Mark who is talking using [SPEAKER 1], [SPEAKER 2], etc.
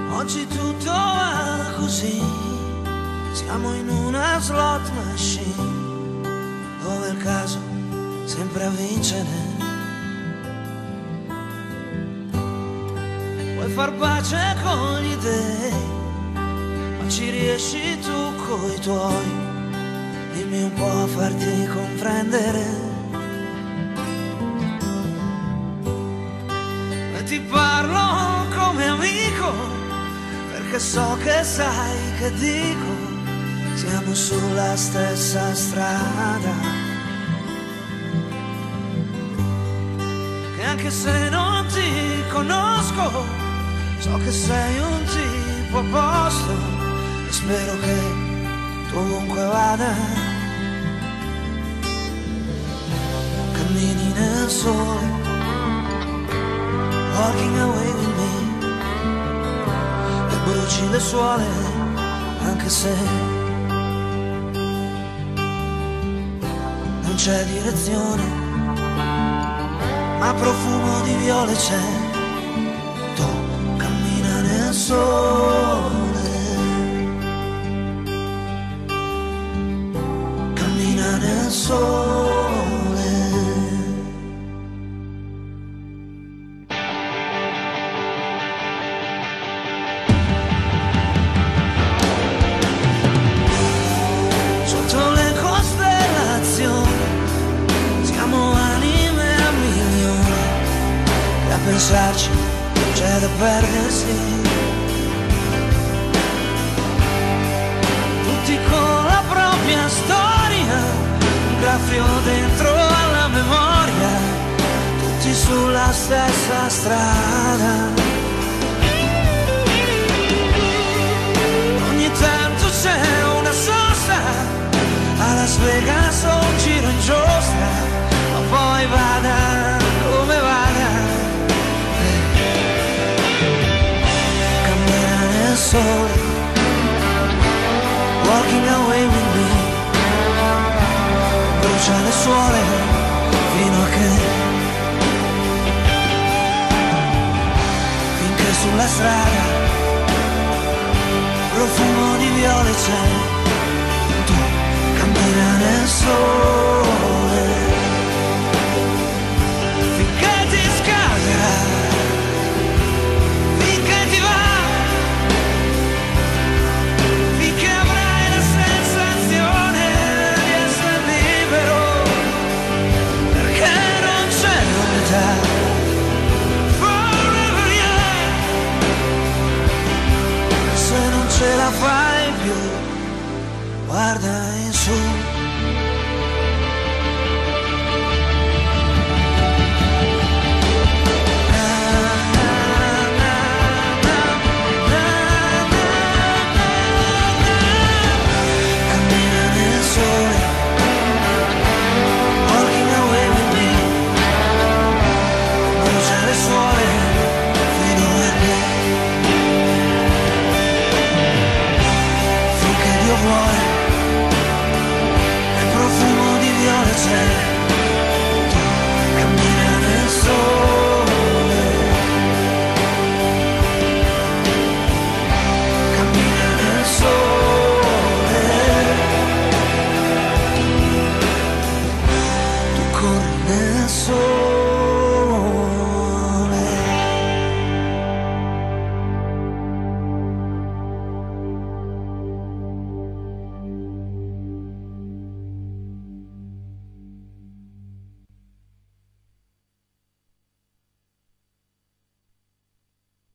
[SPEAKER 1] Oggi tutto va così, siamo in una slot machine, dove il caso sempre a vincere. Vuoi far pace con gli dèi, ma ci riesci tu coi tuoi. Dimmi un po' a farti comprendere. E ti parlo come amico, perché so che sai che dico, siamo sulla stessa strada. Che anche se non ti conosco, so che sei un tipo a posto e spero che tu ovunque vada cammini nel sole, walking away with me, e bruci le suole anche se non c'è direzione, ma profumo di viole c'è. Tu cammina nel sole, cammina nel sole. Sotto le costellazioni siamo anime a milioni, che a pensarci c'è da perdersi. Tutti con la propria storia, un graffio dentro alla memoria, tutti sulla stessa strada. Ogni tanto c'è una sosta, a Las Vegas o un giro in giostra, ma poi vada come vada, cammina nel sole, walking away with me, brucia le suole fino a che, finché sulla strada profumo di viole c'è. Tu cammina nel sole finché ti scalderà, finché ti va, finché avrai la sensazione di essere libero, perché non c'è novità. Forever young, se non ce la fai più, guarda